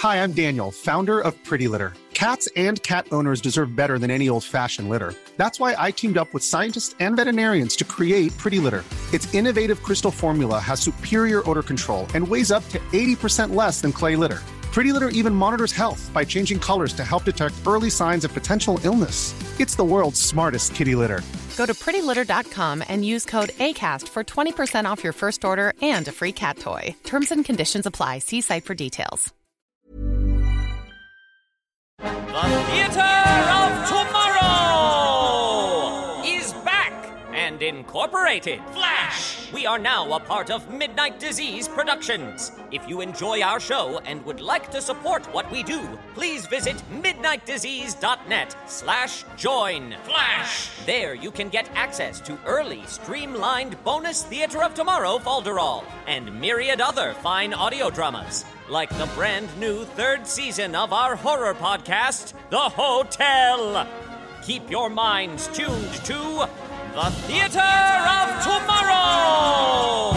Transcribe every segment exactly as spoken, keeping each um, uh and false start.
Hi, I'm Daniel, founder of Pretty Litter. Cats and cat owners deserve better than any old-fashioned litter. That's why I teamed up with scientists and veterinarians to create Pretty Litter. Its innovative crystal formula has superior odor control and weighs up to eighty percent less than clay litter. Pretty Litter even monitors health by changing colors to help detect early signs of potential illness. It's the world's smartest kitty litter. Go to pretty litter dot com and use code ACAST for twenty percent off your first order and a free cat toy. Terms and conditions apply. See site for details. The Theater of Tomorrow is back and incorporated. Flash! We are now a part of Midnight Disease Productions. If you enjoy our show and would like to support what we do, please visit midnight disease dot net slash join. Flash! There you can get access to early, streamlined bonus Theater of Tomorrow folderol and myriad other fine audio dramas, like the brand new third season of our horror podcast, The Hotel. Keep your minds tuned to The Theater of Tomorrow!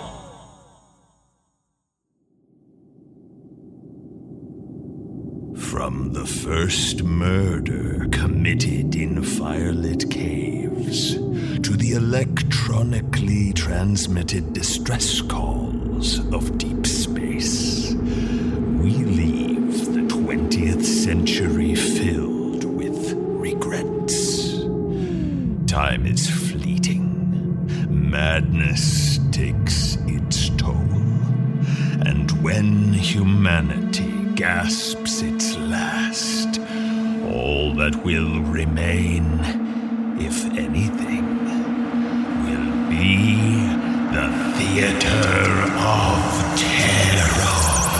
From the first murder committed in firelit caves to the electronically transmitted distress calls of deep space, we leave the twentieth century filled with regrets. Time is fleeting. Madness takes its toll. And when humanity gasps its last, all that will remain, if anything, will be the Theater of Terror.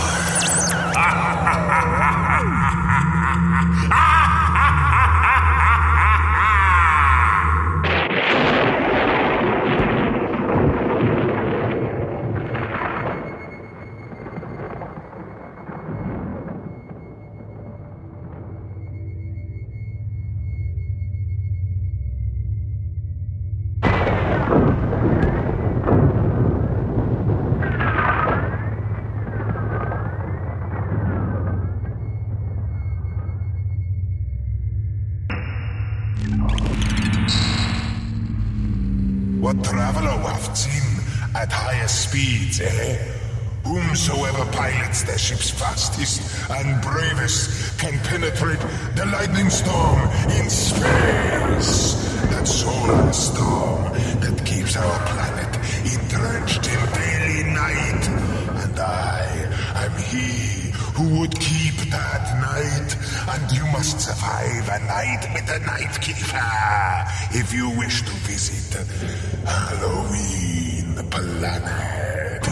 What traveler wafts in at highest speeds, eh? Whomsoever pilots their ships fastest and bravest can penetrate the lightning storm in space. That solar storm that keeps our planet entrenched in daily night. And I am he who would keep that night. And you must survive a night with the Night Keeper if you wish to visit Halloween Planet.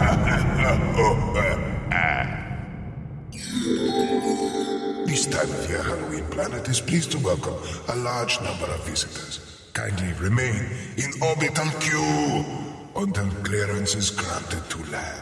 This time of year, Halloween Planet is pleased to welcome a large number of visitors. Kindly remain in orbital queue until clearance is granted to land.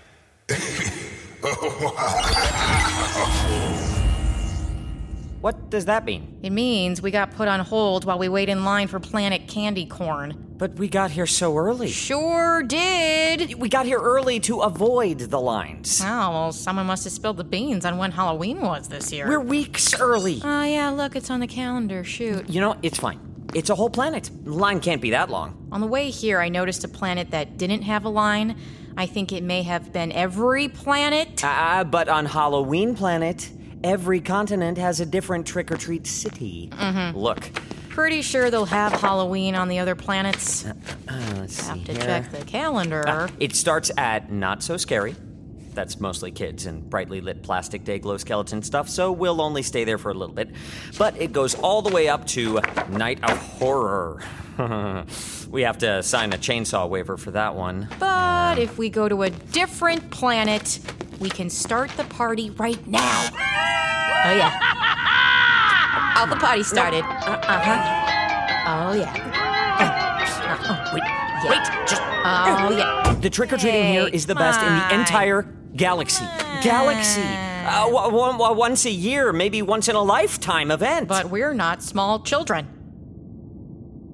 What does that mean? It means we got put on hold while we wait in line for Planet Candy Corn. But we got here so early. Sure did. We got here early to avoid the lines. Oh, well, someone must have spilled the beans on when Halloween was this year. We're weeks early. Oh, yeah, look, it's on the calendar. Shoot. You know, it's fine. It's a whole planet. The line can't be that long. On the way here, I noticed a planet that didn't have a line. I think it may have been every planet. Ah, uh, but on Halloween Planet, every continent has a different trick-or-treat city. Mm-hmm. Look. Pretty sure they'll have Halloween on the other planets. Uh, uh, let's have see to here. check the calendar. Uh, it starts at Not So Scary. That's mostly kids and brightly lit plastic day glow skeleton stuff, so we'll only stay there for a little bit. But it goes all the way up to Night of Horror. We have to sign a chainsaw waiver for that one. But if we go to a different planet, we can start the party right now. Oh, yeah. All the party started. No. Uh, uh-huh. Oh, yeah. Uh, oh, wait. Yeah. Wait, just... Oh, yeah. The trick-or-treating hey, here is the best in the entire galaxy. Galaxy. Uh, w- w- once a year, maybe once in a lifetime event. But we're not small children.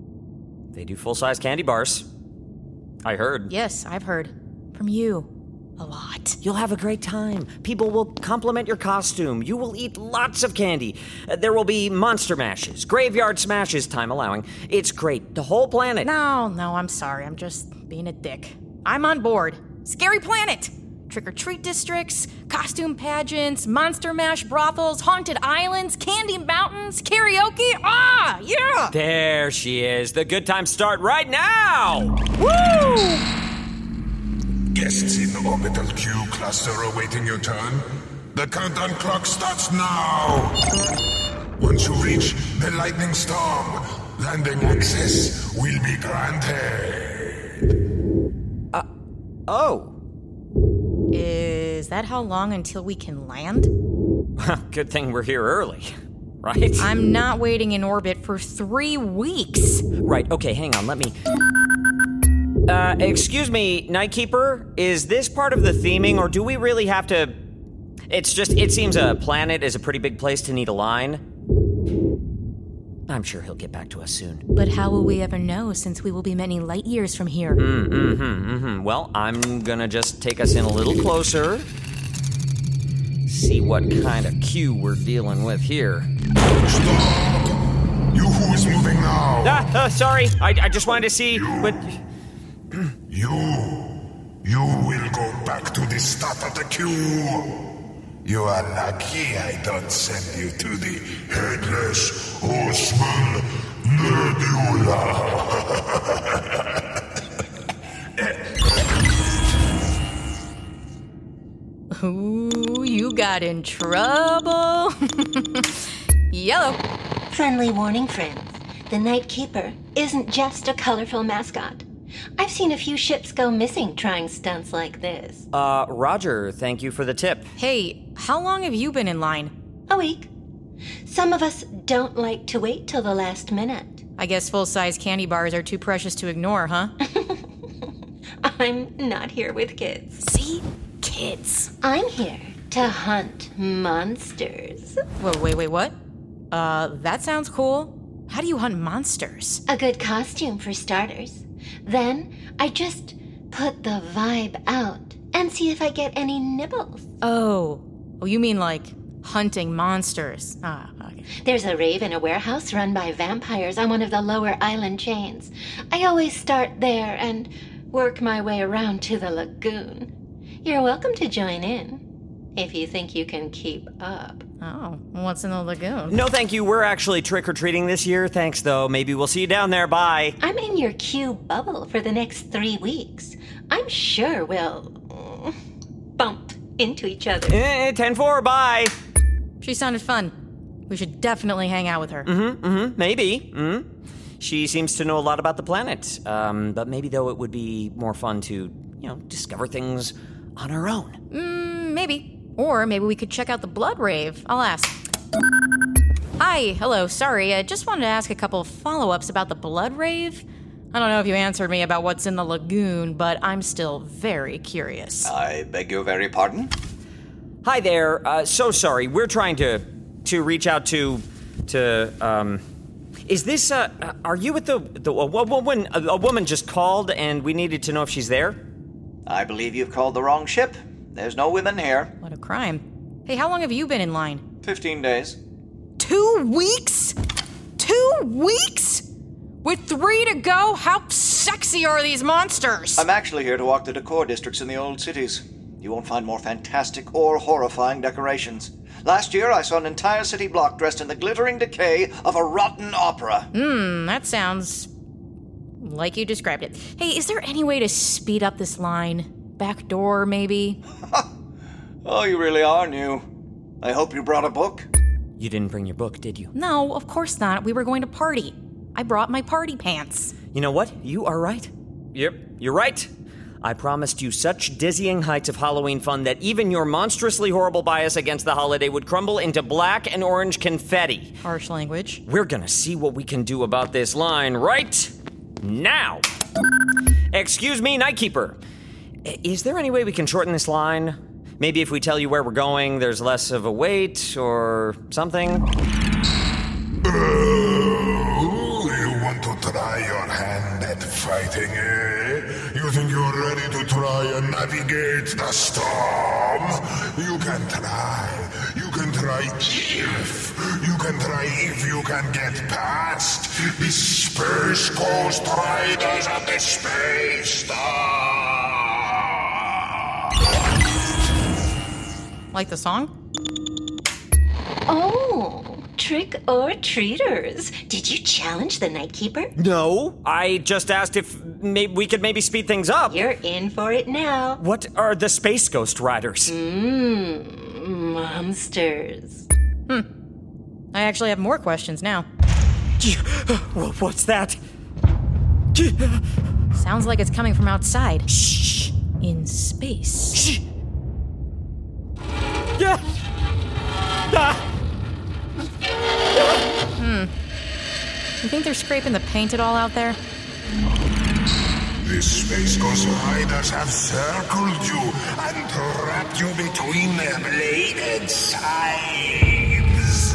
They do full-size candy bars. I heard. Yes, I've heard. From you. A lot. You'll have a great time. People will compliment your costume. You will eat lots of candy. Uh, there will be monster mashes, graveyard smashes, time allowing. It's great. The whole planet. No, no, I'm sorry. I'm just being a dick. I'm on board. Scary Planet! Trick-or-treat districts, costume pageants, monster mash brothels, haunted islands, candy mountains, karaoke. Ah, yeah! There she is. The good times start right now! Woo! Guests in orbital Q cluster awaiting your turn. The countdown clock starts now! Once you reach the lightning storm, landing access will be granted. Uh, oh. Is that how long until we can land? Good thing we're here early, right? I'm not waiting in orbit for three weeks. Right, okay, hang on, let me... Uh, excuse me, Nightkeeper, is this part of the theming, or do we really have to... It's just, it seems a planet is a pretty big place to need a line. I'm sure he'll get back to us soon. But how will we ever know, since we will be many light years from here? Mm, mm-hmm, mm-hmm. Well, I'm gonna just take us in a little closer. See what kind of cue we're dealing with here. Stop! You who is moving now? Ah, uh, sorry, I, I just wanted to see, you, but... You... You will go back to the start of the queue. You are lucky I don't send you to the Headless Horseman Nebula. Ooh, you got in trouble. Yellow. Friendly warning, friends. The Nightkeeper isn't just a colorful mascot. I've seen a few ships go missing trying stunts like this. Uh, Roger, thank you for the tip. Hey, how long have you been in line? A week. Some of us don't like to wait till the last minute. I guess full-size candy bars are too precious to ignore, huh? I'm not here with kids. See? Kids. I'm here to hunt monsters. Whoa, wait, wait, what? Uh, that sounds cool. How do you hunt monsters? A good costume for starters. Then I just put the vibe out and see if I get any nibbles. Oh. Oh, you mean like hunting monsters. Ah, okay. There's a rave in a warehouse run by vampires on one of the lower island chains. I always start there and work my way around to the lagoon. You're welcome to join in, if you think you can keep up. Oh, what's in the lagoon? No, thank you. We're actually trick-or-treating this year. Thanks, though. Maybe we'll see you down there. Bye. I'm in your Q bubble for the next three weeks. I'm sure we'll uh, bump into each other. Eh, ten four, bye. She sounded fun. We should definitely hang out with her. Mm-hmm, mm-hmm, maybe. Mm-hmm. She seems to know a lot about the planet. Um, but maybe, though, it would be more fun to, you know, discover things on our own. Mm, maybe. Or maybe we could check out the Blood Rave. I'll ask. Hi, hello, sorry. I just wanted to ask a couple of follow-ups about the Blood Rave. I don't know if you answered me about what's in the lagoon, but I'm still very curious. I beg your very pardon? Hi there. Uh, so sorry. We're trying to to reach out to to um. Is this uh? Are you with the the a woman? A, a woman just called, and we needed to know if she's there. I believe you've called the wrong ship. There's no women here. What a crime. Hey, how long have you been in line? Fifteen days. Two weeks? Two weeks? With three to go? How sexy are these monsters? I'm actually here to walk the decor districts in the old cities. You won't find more fantastic or horrifying decorations. Last year, I saw an entire city block dressed in the glittering decay of a rotten opera. Hmm, that sounds like you described it. Hey, is there any way to speed up this line? Back door, maybe? Oh, you really are new. I hope you brought a book. You didn't bring your book, did you? No, of course not. We were going to party. I brought my party pants. You know what? You are right. Yep, you're right. I promised you such dizzying heights of Halloween fun that even your monstrously horrible bias against the holiday would crumble into black and orange confetti. Harsh language. We're gonna see what we can do about this line right now. Excuse me, Nightkeeper. Is there any way we can shorten this line? Maybe if we tell you where we're going, there's less of a wait or something? Oh, you want to try your hand at fighting, eh? You think you're ready to try try and navigate the storm? You can try. You can try if. You can try if you can get past the Space Ghost Riders of the Space Star. Like the song? Oh, trick or treaters. Did you challenge the Nightkeeper? No, I just asked if may- we could maybe speed things up. You're in for it now. What are the Space Ghost Riders? Mmm, monsters. Hmm. I actually have more questions now. What's that? Sounds like it's coming from outside. Shh. In space. Shh. Yeah. Ah. Hmm. You think they're scraping the paint at all out there? The Space Ghost Riders have circled you and trapped you between their bladed sides.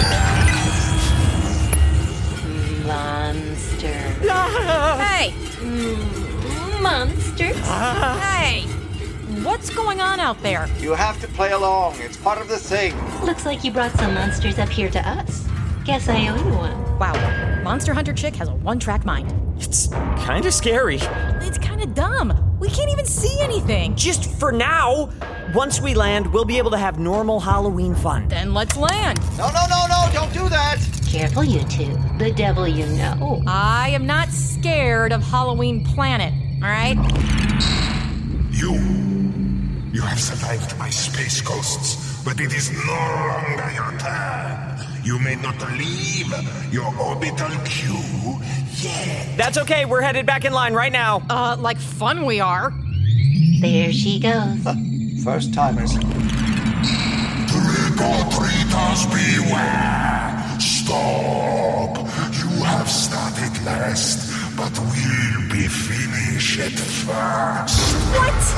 Monsters. Hey! Mm, monsters? Hey! What's going on out there? You have to play along. It's part of the thing. Looks like you brought some monsters up here to us. Guess I owe you one. Wow, Monster Hunter Chick has a one-track mind. It's kind of scary. It's kind of dumb. We can't even see anything. Just for now. Once we land, we'll be able to have normal Halloween fun. Then let's land. No, no, no, no, don't do that. Careful, you two. The devil you know. I am not scared of Halloween Planet, all right? You. You have survived my space ghosts, but it is no longer your turn. You may not leave your orbital queue yet. That's okay. We're headed back in line right now. Uh, like fun we are. There she goes. First timers. Trick or treaters, beware! Stop! You have started last, but we'll be finished first. What?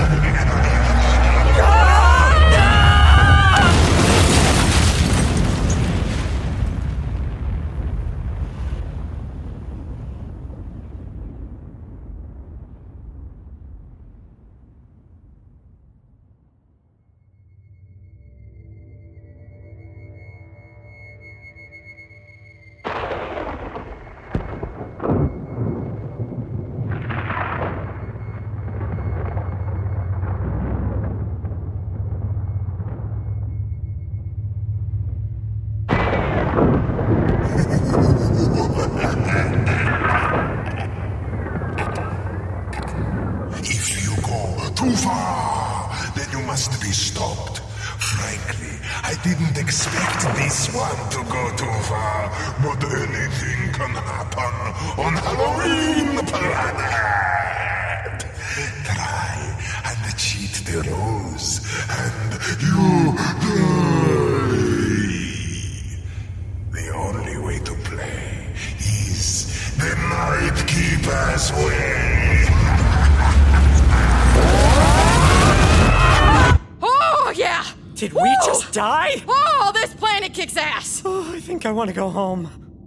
Too far! Then you must be stopped. Frankly, I didn't expect this one to go too far, but anything can happen on Halloween Planet! Try and cheat the rules, and you die! The only way to play is the Nightkeeper's way! Oh, yeah! Did we Woo! just die? Oh, this planet kicks ass! Oh, I think I want to go home.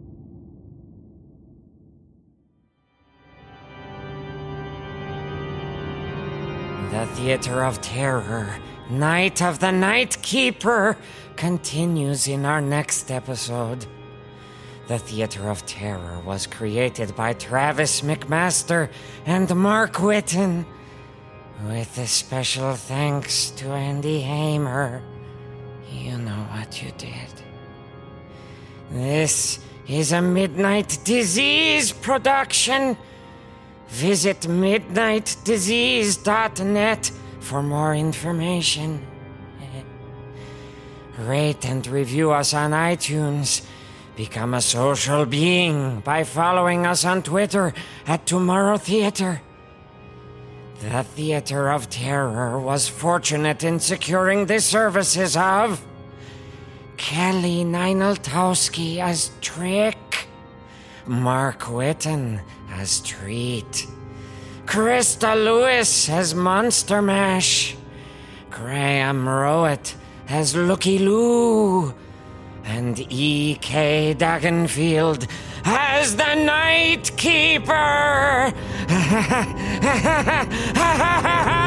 The Theater of Terror, Night of the Night Keeper, continues in our next episode. The Theater of Terror was created by Travis McMaster and Mark Whitten, with a special thanks to Andy Hamer. You know what you did. This is a Midnight Disease production. Visit midnight disease dot net for more information. Rate and review us on iTunes. Become a social being by following us on Twitter at Tomorrow Theater. The Theater of Terror was fortunate in securing the services of Kelly Nineltowski as Trick, Mark Whitten as Treat, Krista Lewis as Monster Mash, Graham Rowett as Looky Loo, and E K Dagenfield as was the Night Keeper!